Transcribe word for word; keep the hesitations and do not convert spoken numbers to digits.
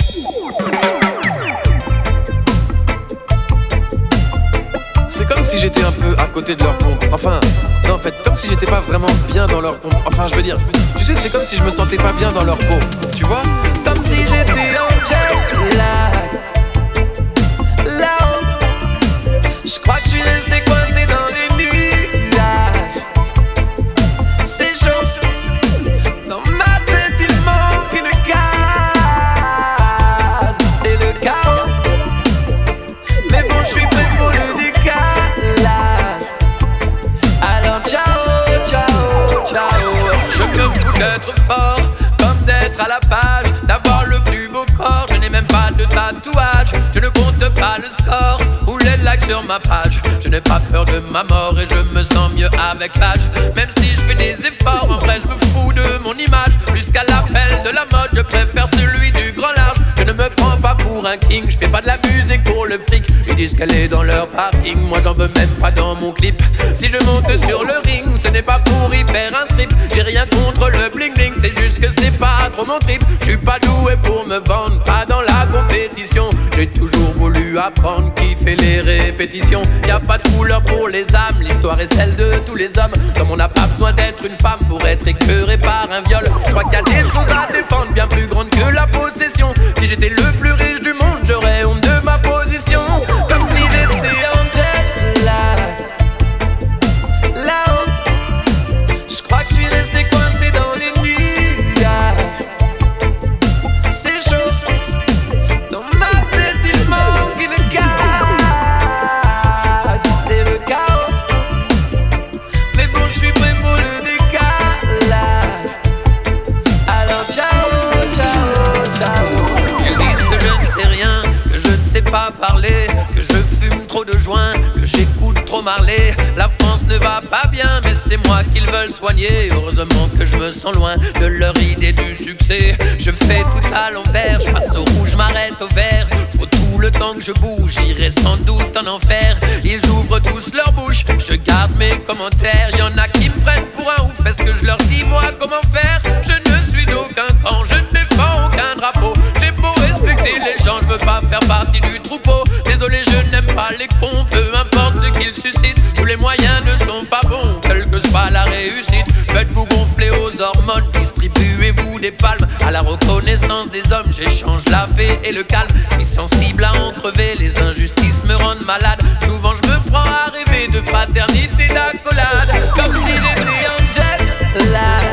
C'est comme si j'étais un peu à côté de leur pompe. Enfin, non, en fait, comme si j'étais pas vraiment bien dans leur pompe. Enfin, je veux dire, tu sais, c'est comme si je me sentais pas bien dans leur peau. Tu vois? Comme si j'étais en jet lag. Là-haut, je crois que je suis resté coincé dans les nuages. C'est chaud. Dans ma tête, il manque une case. C'est le chaos. Mais bon, je suis prêt pour le décalage. Alors ciao, ciao, ciao. Je me fous d'être fort, comme d'être à la page, d'avoir le plus beau corps. Je n'ai même pas de tatouage. Je ne compte pas le score ou les likes sur ma page. Je n'ai pas peur de ma mort et je me sens mieux avec l'âge. Même si je fais des efforts, en vrai je me fous de mon image. Plus qu'à l'appel de la mode, je préfère celui du grand large. Je ne me prends pas pour un king, je fais pas de la musique pour le fric. Ils disent qu'elle est dans leur parking, moi j'en veux même pas dans mon clip. Si je monte sur le ring, ce n'est pas pour y faire un strip. J'ai rien contre le bling bling, c'est juste que c'est pas trop mon trip. Je suis pas doué pour me vendre, pas dans la compétition. J'ai toujours voulu apprendre, kiffer les répétitions. Y a pas de couleur pour les âmes, l'histoire est celle de tous les hommes. Comme on n'a pas besoin d'être une femme pour être écœuré par un viol. Je crois qu'il y a des choses à défendre bien plus grandes que la possession. Si j'étais le plus riche du monde, j'aurais honte de ma position. Comme si j'étais en jet lag. Là-haut, je crois que je suis resté coincé dans les nuages. C'est chaud. Dans ma tête, il manque une case. C'est le chaos. Mais bon, je suis prêt pour le décalage. Alors ciao, ciao, ciao. Ils disent que je ne sais rien, que je ne sais pas parler, que je fume trop de joints, que j'écoute trop Marley. La France ne va pas bien, mais c'est moi qu'ils veulent soigner. Heureusement que je me sens loin de leur idée du succès. Je fais tout à l'envers, je passe au rouge, m'arrête au vert. Faut tout le temps que je bouge, j'irai sans doute en enfer. Ils ouvrent tous leur bouche, je garde mes commentaires. Y'en a qui me prennent pour un ouf, est-ce que je leur dis moi comment faire? Je ne suis d'aucun camp, je ne défends aucun drapeau. J'ai beau respecter les gens, je veux pas faire partie du troupeau. Désolé, je n'aime pas les cons, peu importe ce qu'ils suscitent. Tous les moyens ne sont pas bons, quelle que soit la réussite. Faites-vous gonfler aux hormones, distribuez-vous des palmes à la reconnaissance des hommes. J'échange la paix et le calme, je suis sensible à en crever. Les injustices me rendent malade, souvent je me prends à rêver de fraternité, d'accolade. Comme si j'étais en jet lag.